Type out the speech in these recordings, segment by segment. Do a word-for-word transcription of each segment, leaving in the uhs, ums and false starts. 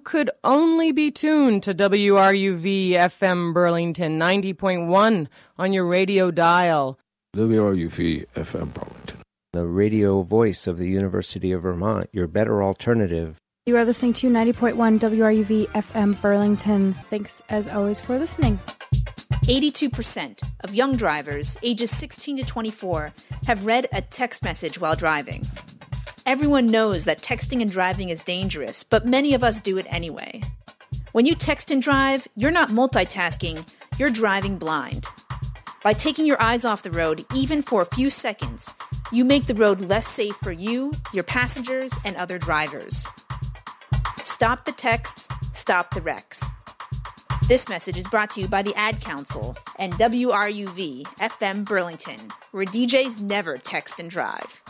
could only be tuned to W R U V F M Burlington ninety point one on your radio dial. W R U V F M Burlington, the radio voice of the University of Vermont, your better alternative. You are listening to ninety point one W R U V F M Burlington. Thanks, as always, for listening. eighty-two percent of young drivers ages sixteen to twenty-four have read a text message while driving. Everyone knows that texting and driving is dangerous, but many of us do it anyway. When you text and drive, you're not multitasking, you're driving blind. By taking your eyes off the road, even for a few seconds, you make the road less safe for you, your passengers, and other drivers. Stop the texts, stop the wrecks. This message is brought to you by the Ad Council and W R U V F M Burlington, where D Js never text and drive.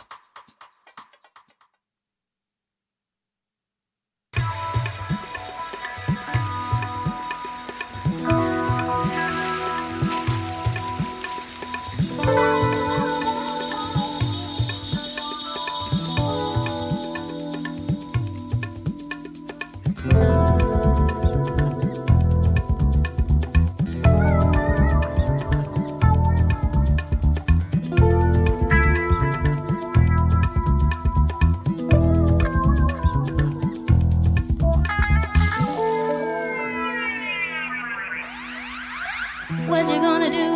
What you gonna do?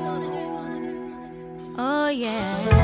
Oh yeah.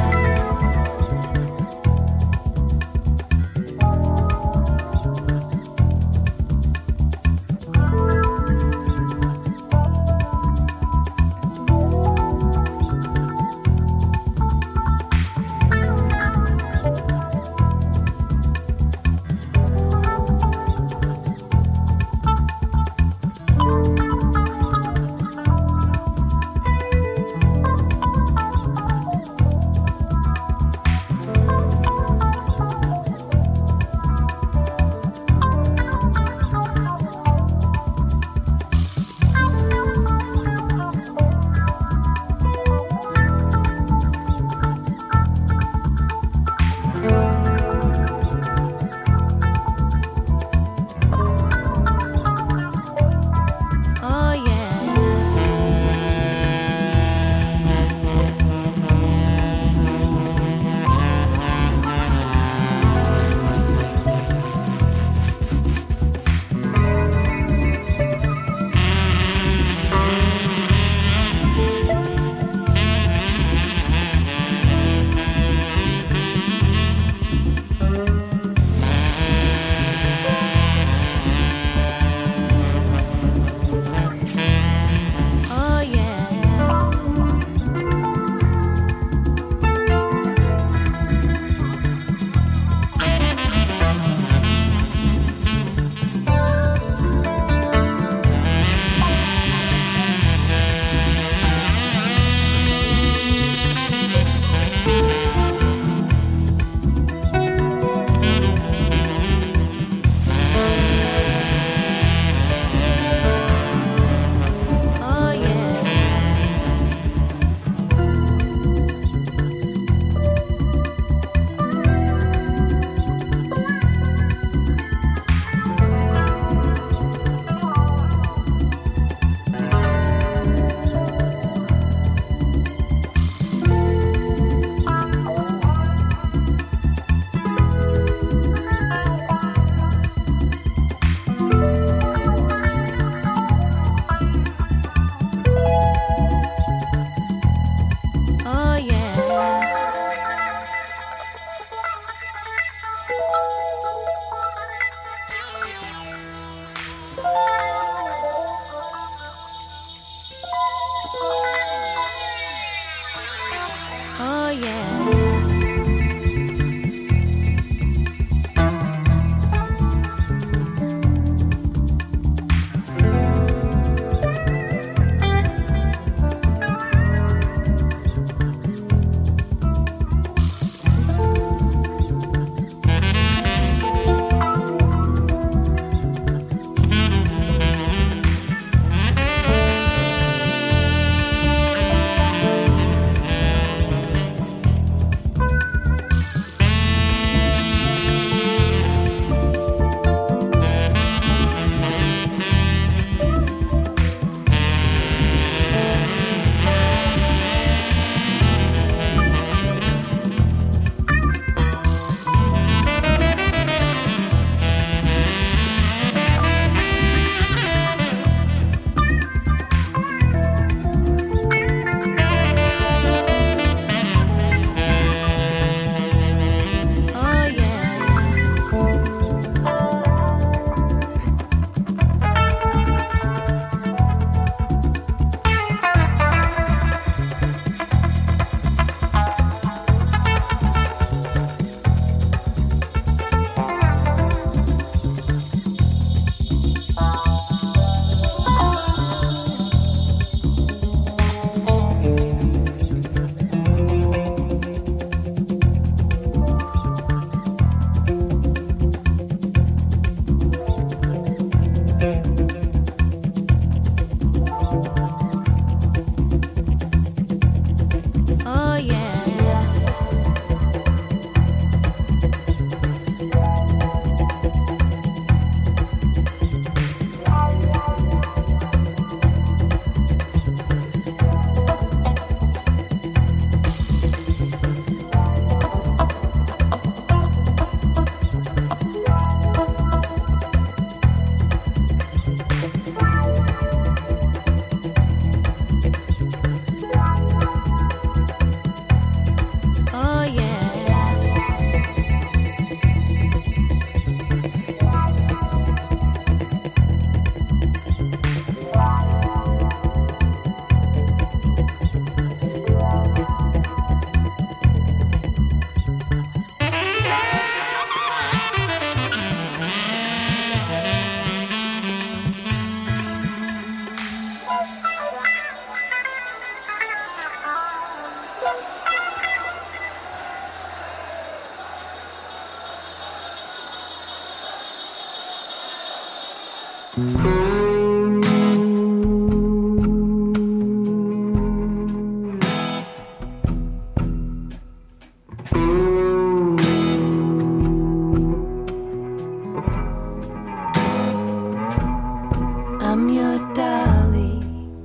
I'm your dolly,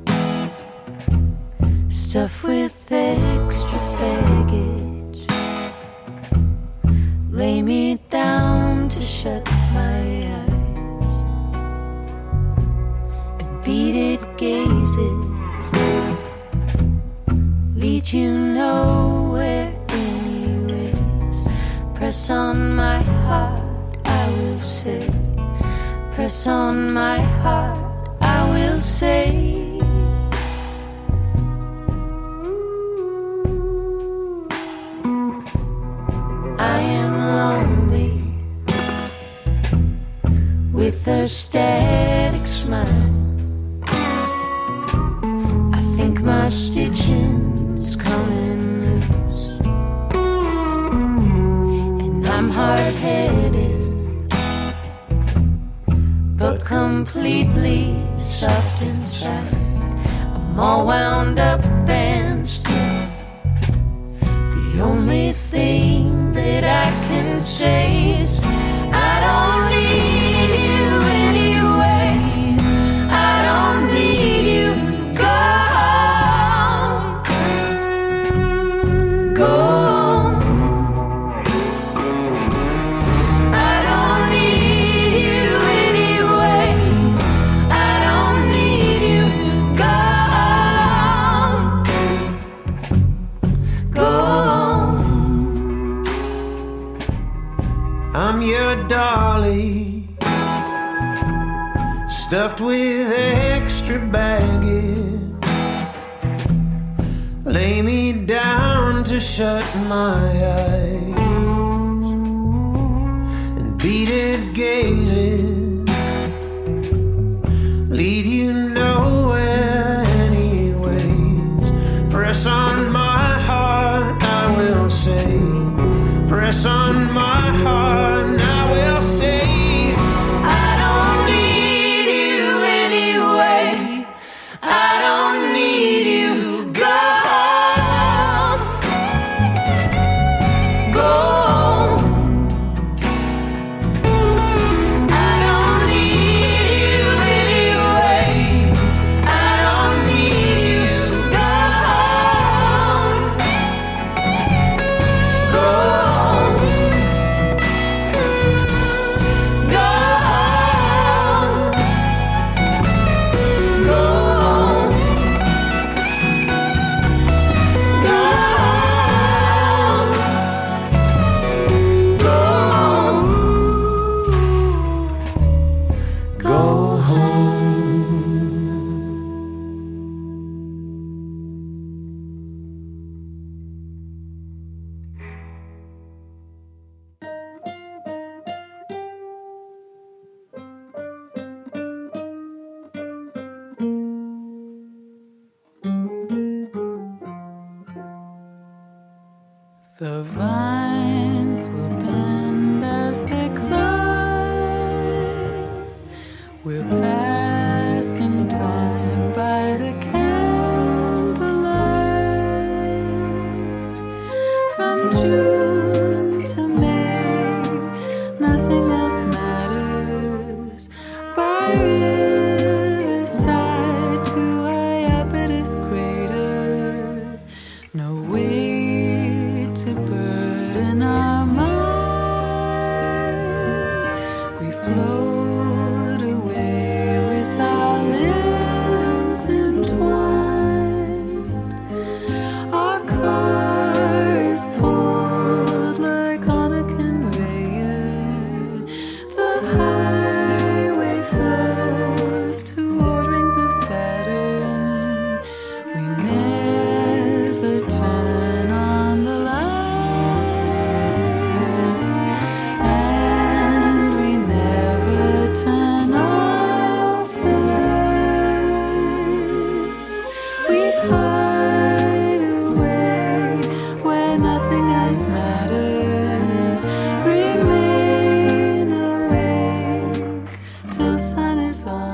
stuffed with extra baggage. Lay me down to shut my eyes and beaded gazes lead you nowhere anyways. Press on my heart, I will say. Press on my heart, I will say. I am lonely with a static smile. I think my stitching's coming loose, and I'm hard-headed but completely soft inside. I'm all wound up and still. The only thing that I can say is I don't need you anyway. I don't need you. Go on. Go on. I don't need you anyway. I don't need you. Go on. Go on. I'm your dolly, stuffed with extra baggage. Lay me down to shut my eyes and beaded gazes lead you nowhere anyways. Press on my heart, I will say. Press on my heart, and I will say I don't need you anyway. I don't need you. Go on. Go on. I don't need you anyway. I don't need you. Go on. Go on. Go on. Go on. Go on. Go home. The vines will bend as they climb. We're passing time by the candlelight. From June to May, nothing else matters. By riverside to Iapetus crater, no weight to burden our minds. We float away with our limbs entwined. Our car is pulled like on a conveyor. The highway flows toward rings of Saturn. We never turn on the lights, and we never turn off the lights. We hide away where nothing else matters. Remain awake till sun is on.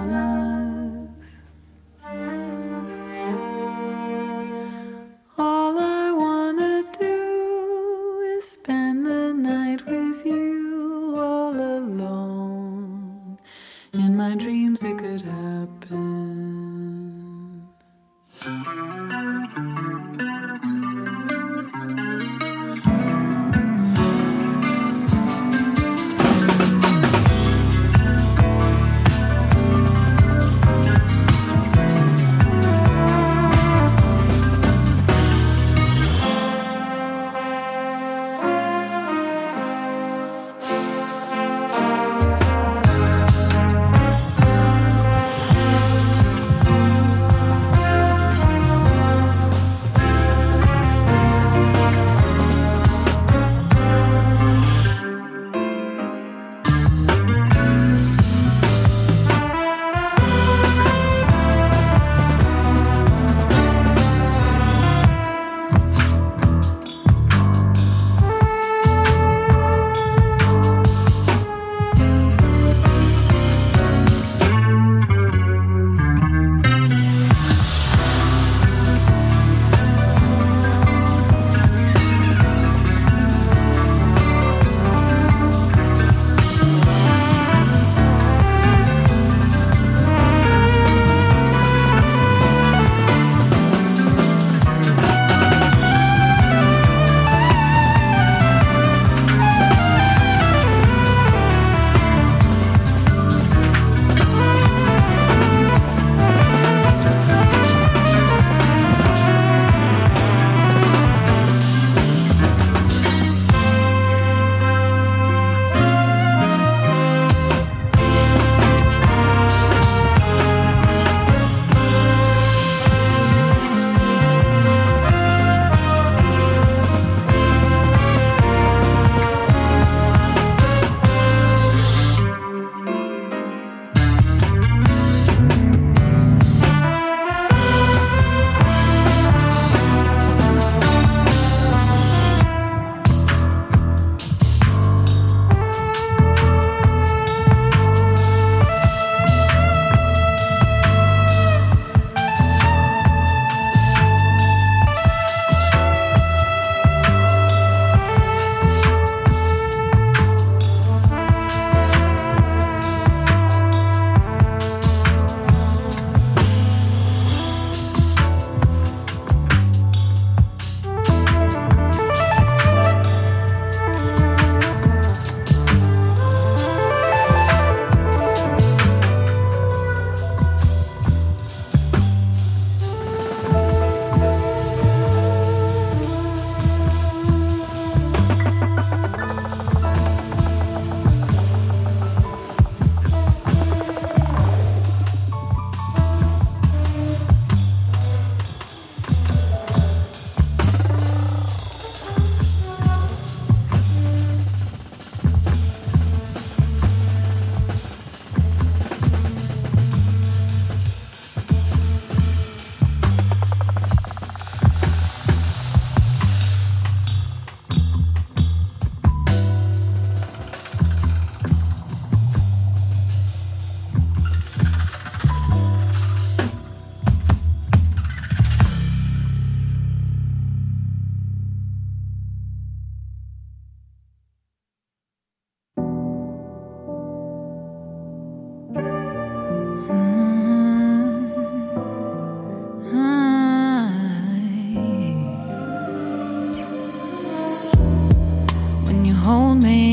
hold me.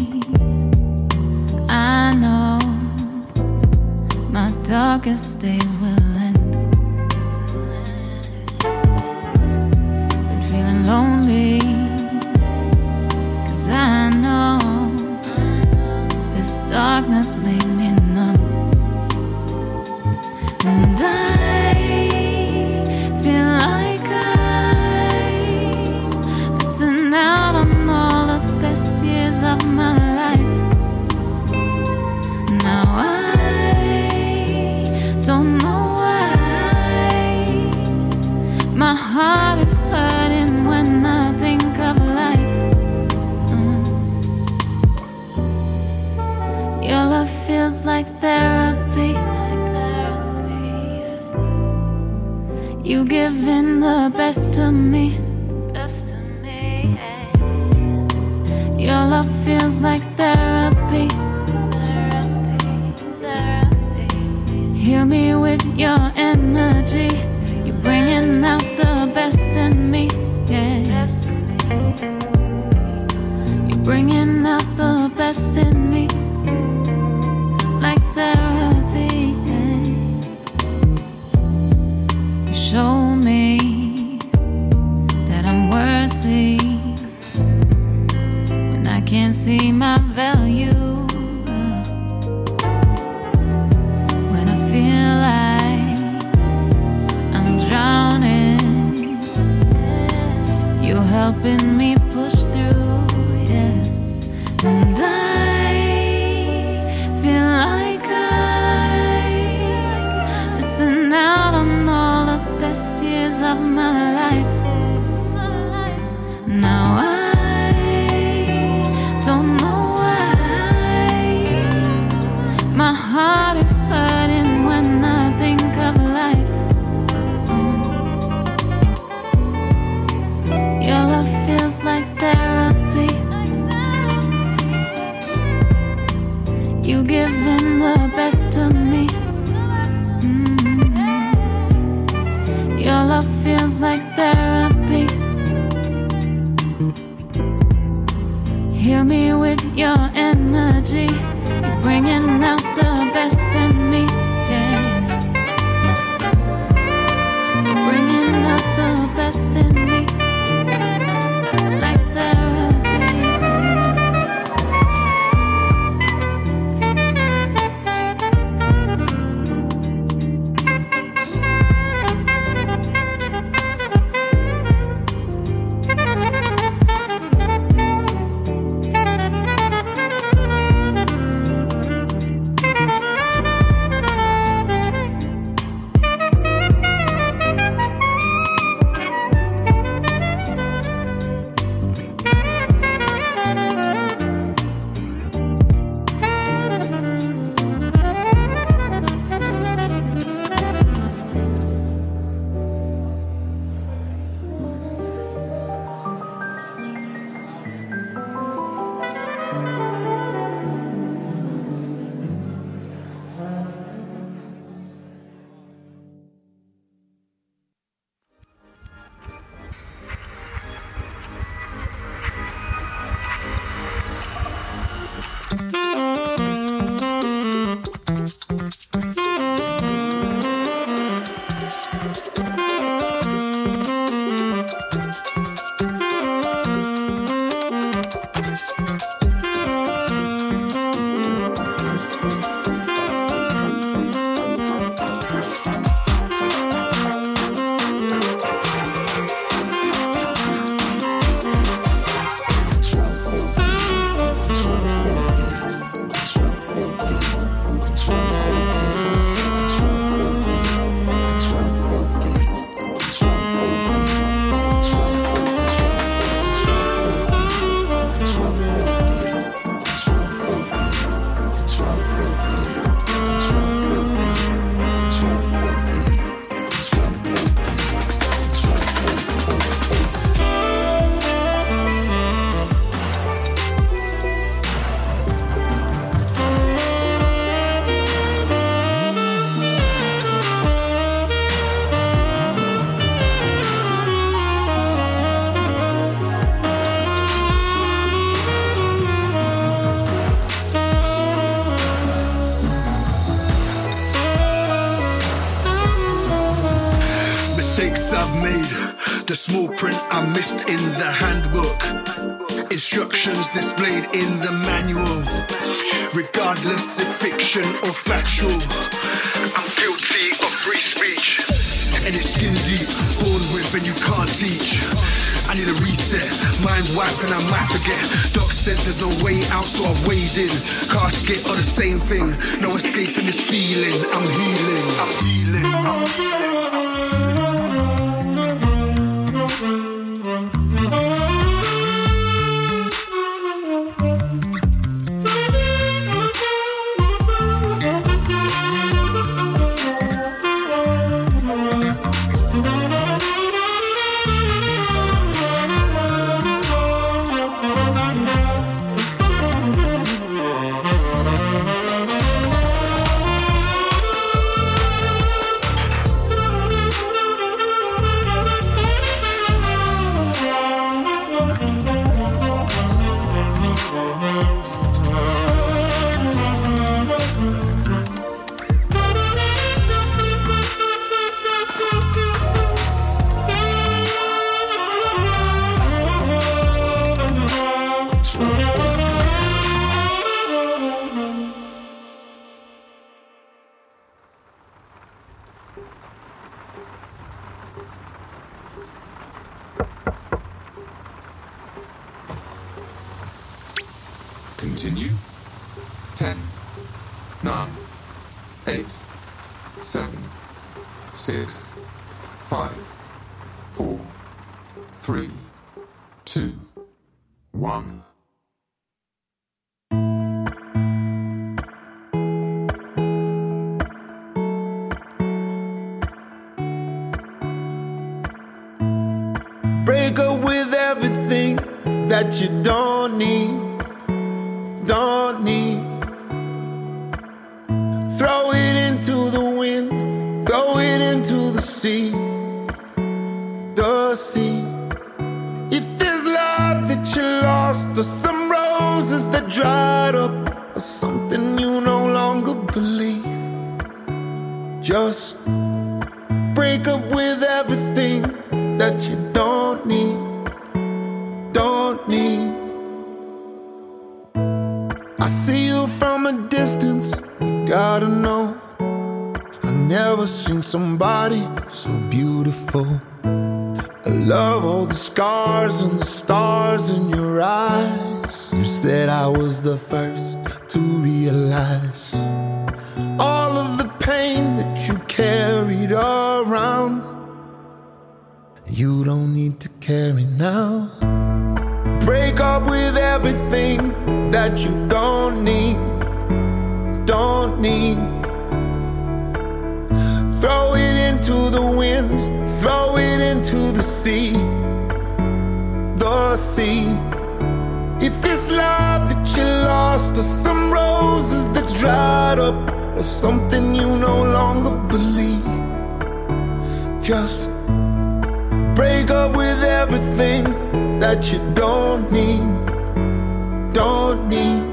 I know my darkest days will end. Been feeling lonely, 'cause I know this darkness made me numb. And I feel like I'm missing out on all the best years of my life. Now I don't know why my heart is hurting when I think of life. Mm. Your love feels like therapy. You giving the best to me. Your love feels like therapy. Heal me with your energy. You're bringing out the best in me, yeah. You're bringing out the best in me, like therapy, yeah. You show me that I'm worthy when I can't see my value. Helping me push through, yeah. And I feel like I'm missing out on all the best years of my life. Now I don't know why my heart is hurting when I think of life. Your love feels like therapy. You giving the best to me. Mm-hmm. Your love feels like therapy. Heal me with your energy. You're bringing out the best in me, yeah. You're bringing out the best in me. made. The small print I missed in the handbook. Instructions displayed in the manual. Regardless if fiction or factual, I'm guilty of free speech. And it's skin deep, born with and you can't teach. I need a reset, mind wipe and I might forget. Doc said there's no way out, so I wade in. Casket are the same thing, no escaping this feeling. I'm healing, I'm healing, I'm healing. Continue. Ten, nine, eight, seven, six, five, four, three, two, one. Break up with everything that you don't need, don't need. Throw it into the wind, throw it into the sea, the sea. If there's love that you lost, or some roses that dried up, or something you no longer believe, just break up with everything that you don't need, don't need. I see you from a distance, you gotta know, I've never seen somebody so beautiful. I love all the scars and the stars in your eyes. You said I was the first to realize all of the pain that you carried around. You don't need to carry now. Break up with everything that you don't need, don't need. Throw it into the wind, throw it into the sea, the sea. If it's love that you lost, or some roses that dried up, or something you no longer believe, just break up with everything that you don't need, don't need.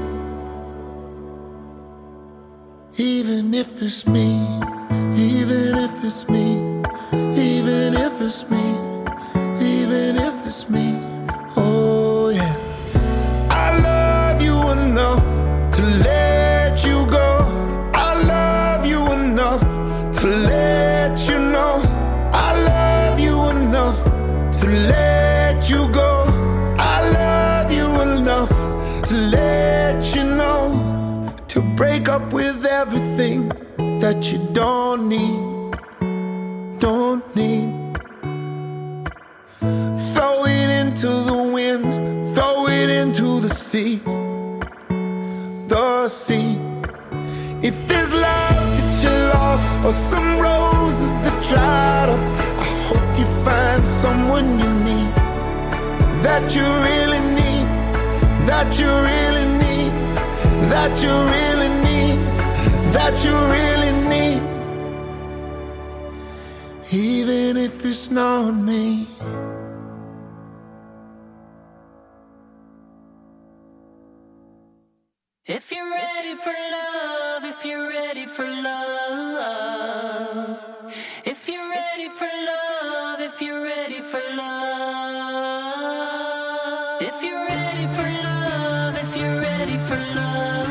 Even if it's me, even if it's me, even if it's me, even if it's me, oh yeah. I love you enough to let you go. I love you enough to let you know. I love you enough to let you go. I love you enough to let you know. To break up with everything that you don't need, don't need. Throw it into the wind, throw it into the sea, the sea. If there's love that you lost, or some roses that dried up, I hope you find someone you need, that you really need, that you really need, that you really need, that you really need. Even if it's not me. If you're ready for love, if you're ready for love, if you're ready for love, if if you're ready for love. If you're ready for love, if you're ready for love.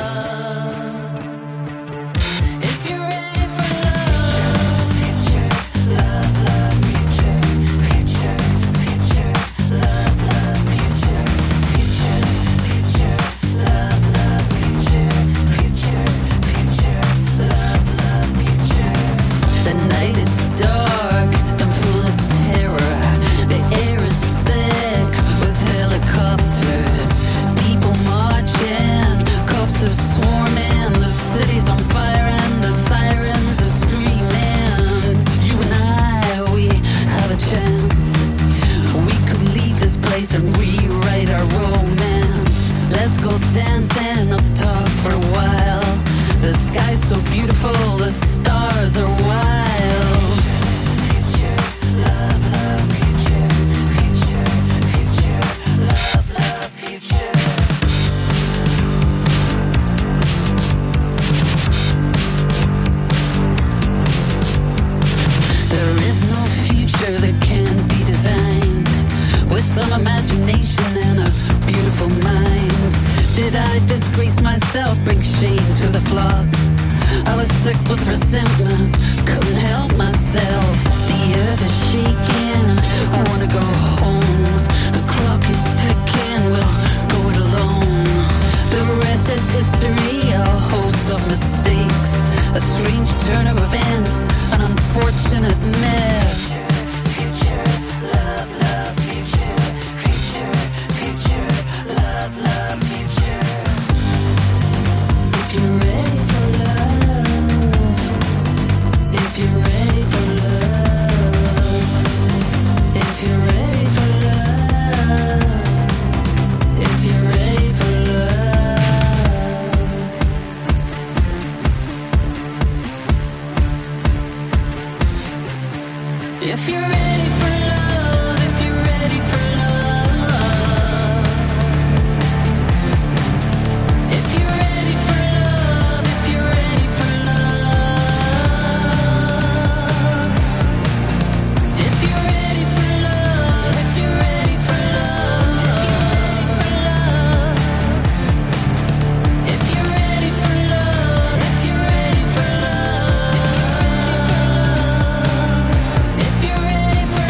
If you're ready for love. Love, love, future, future, future, love, love, future, future, future, love, love, future, future, future, love, love, future. The night is dark, I'm full of terror. The air is thick with helicopters. People marching, cops are swarming. The city's on fire and the sirens are screaming. You and I, we have a chance. We could leave this place and rewrite our romance. Let's go dancing up top for a while. The sky's so beautiful, the stars are wild. Love, love, future, future, future, love, love, future. There is no future that can't be designed with some imagination and a beautiful mind. Did I disgrace myself, bring shame to the flock? I was sick with resentment, couldn't help myself. The earth is shaking, I wanna go home. The clock is ticking, we'll go it alone. The rest is history, a host of mistakes, a strange turn of events, an unfortunate mess. Future, love, love, future, future, future, love, love, future. If you're ready for love, if you're ready for love, if you're ready for love, if you're ready for love. If you're ready for love, if you're ready for love. If you're ready for love, if you're ready for love. If you're ready for love, if you're ready for love. If you're ready for love, if you're ready for love. If you're ready for love. If you're ready for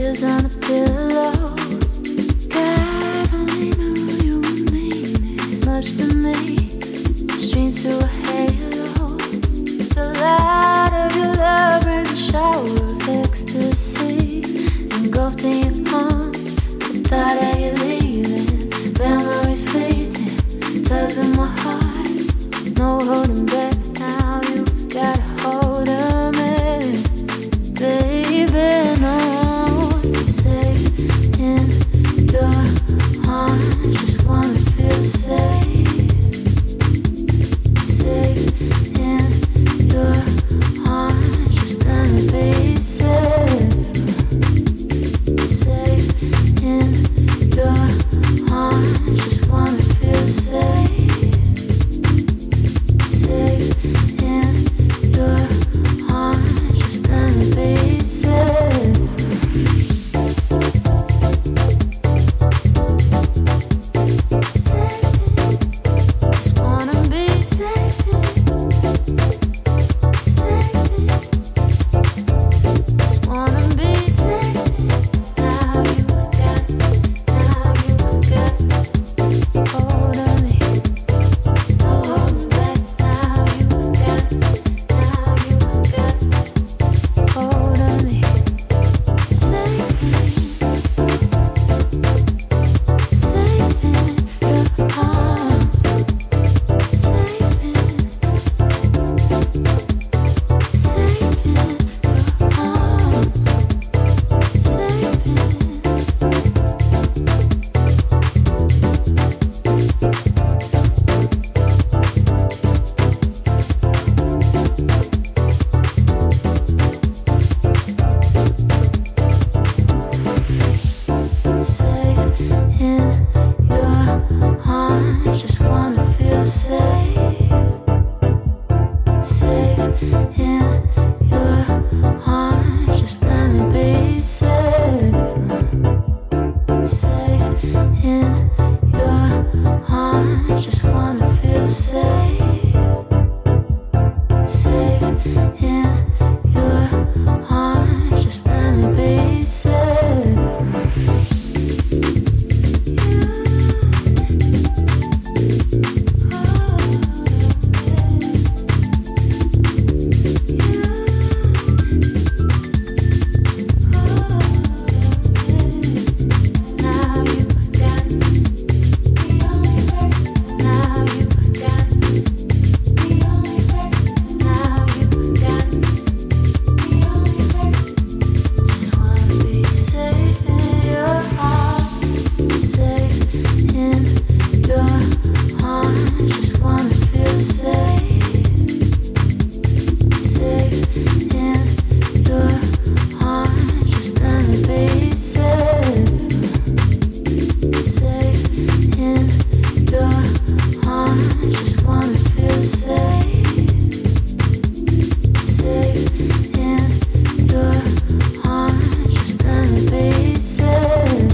kisses on the pillow. God only knew you would mean this much to me. Stream through a halo. The light of your love brings a shower of ecstasy. Engulfed in your arms, the thought of you leaving. Memories fleeting, tugs in my heart. No holding back now, you got a hold of me. Baby, no, safe in your arms. Just wanna feel safe. Safe in your arms. Just let me be safe. Safe in your arms. Just wanna feel safe. Safe in your arms. Just let me be safe. Just wanna be safe. Safe. Just wanna be safe. Now you got, now you got hold of me. No holding back. Now you got, now you got hold of me. Safe, safe in your arms. Safe, safe in your arms. Safe in. Safe in your arms. Just wanna feel safe. Safe in your arms. Just let me be safe. Safe in your arms. Just wanna feel safe. Safe in your arms. Just let me be safe. Now you got the only place. Now you got the only place. Now you got the only place. Just wanna be safe in your arms. Safe in your arms. Just wanna feel safe. Safe in your arms. Just let me be safe. Safe in your arms. Just wanna feel safe. Safe in your arms. Just let me be safe.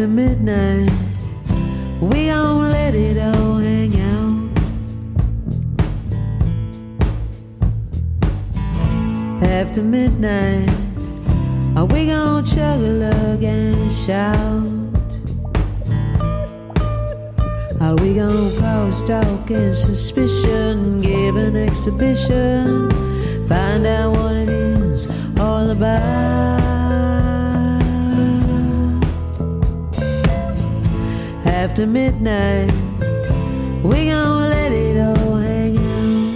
After midnight, we gon' let it all hang out. After midnight, are we gon' chug a lug and shout? Are we gon' cause talk and suspicion, give an exhibition, find out what it is all about? After midnight, we gon' let it all hang out.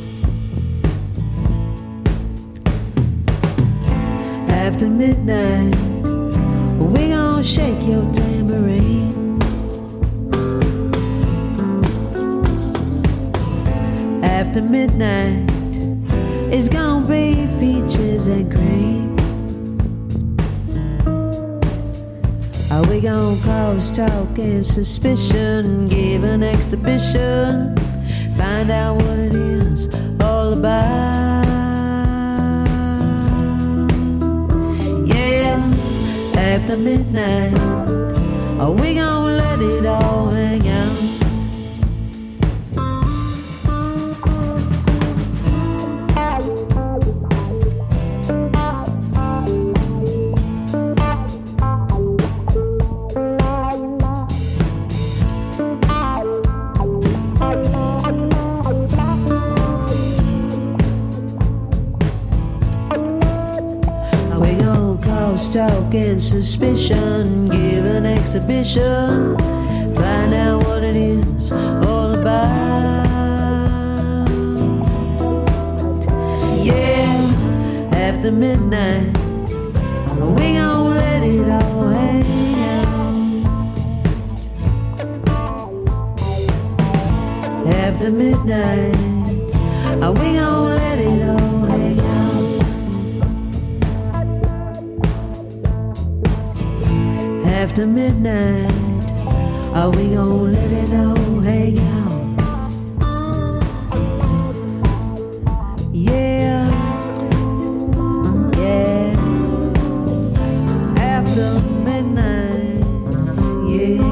After midnight, we gon' shake your tambourine. After midnight, it's gonna be peaches and cream. Are we gon' cause talk and suspicion, give an exhibition, find out what it is all about? Yeah, after midnight, are we gon' let it all hang out? Talk and suspicion, give an exhibition, find out what it is all about. Yeah, after midnight, we gon' let it all hang out. After midnight, we gon' let it all hang out. After midnight, are we gon' let it all hang out? Yeah, yeah. After midnight, yeah.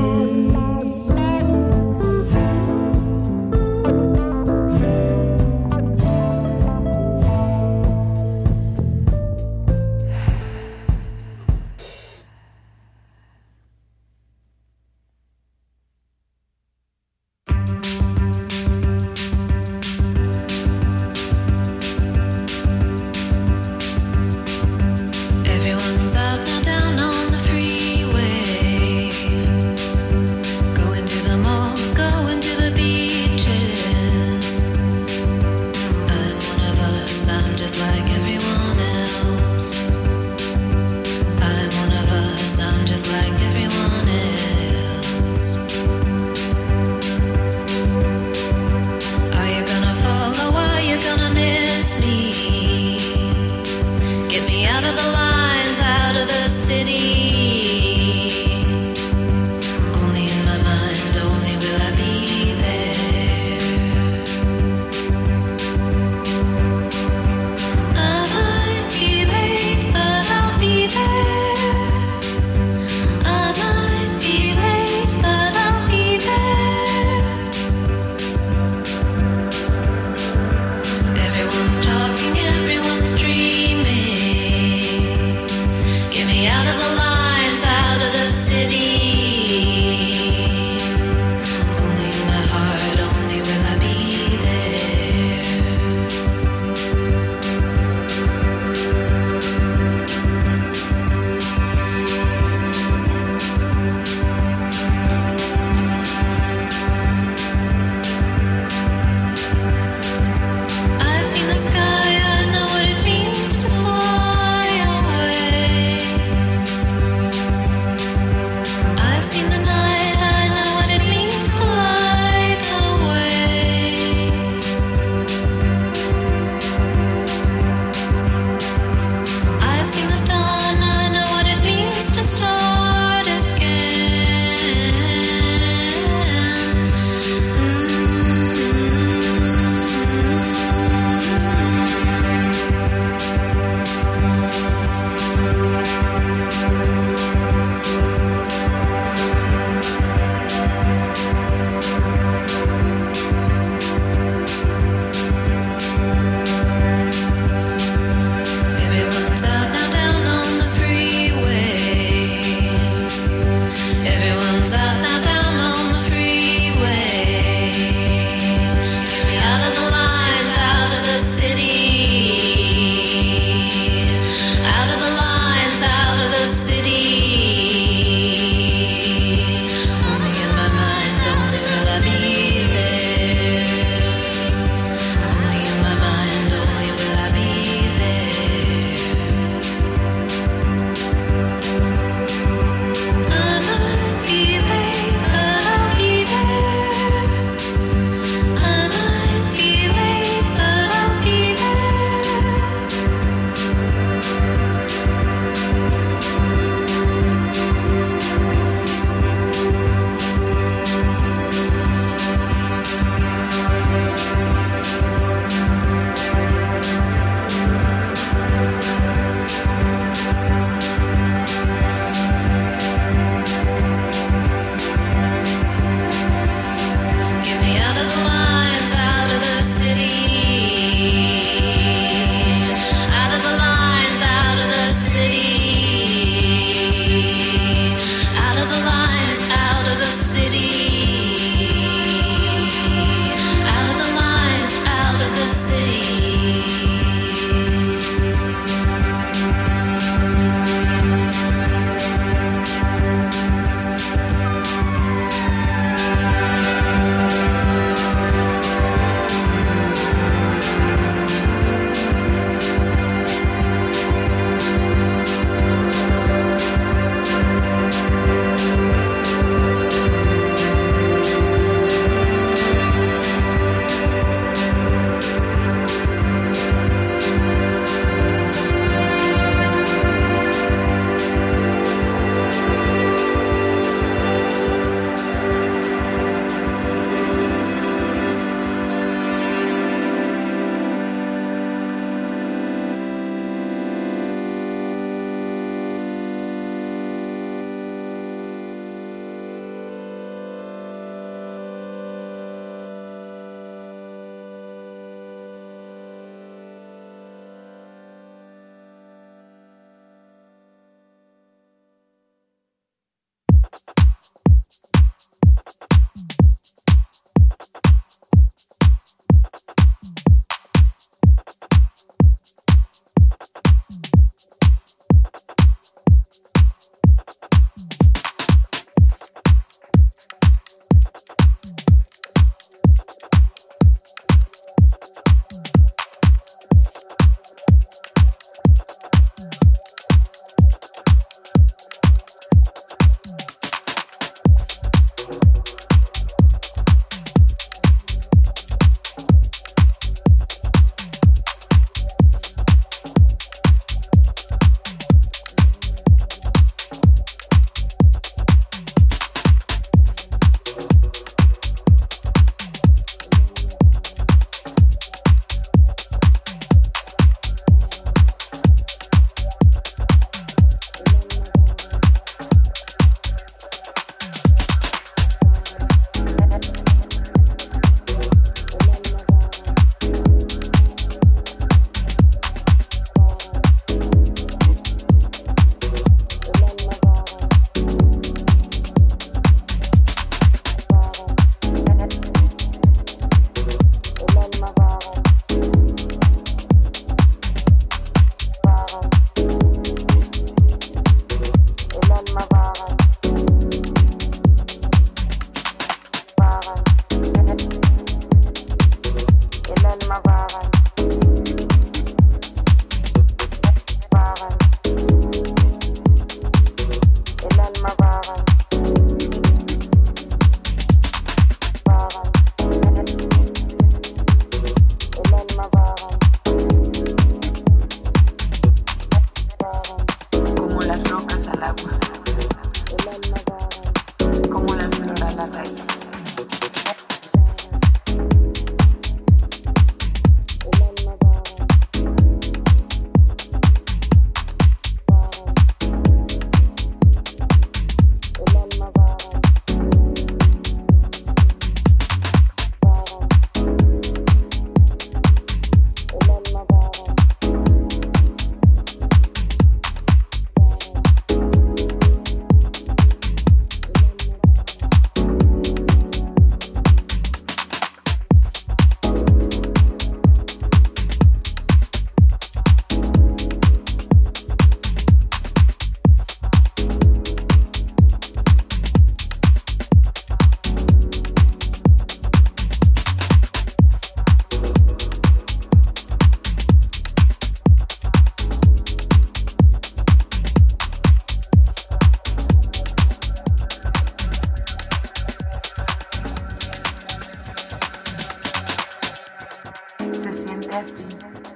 así.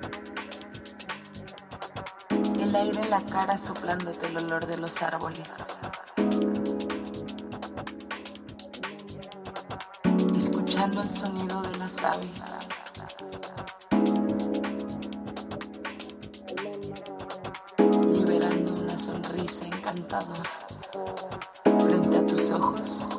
El aire en la cara soplándote el olor de los árboles. Escuchando el sonido de las aves. Liberando una sonrisa encantadora. Frente a tus ojos,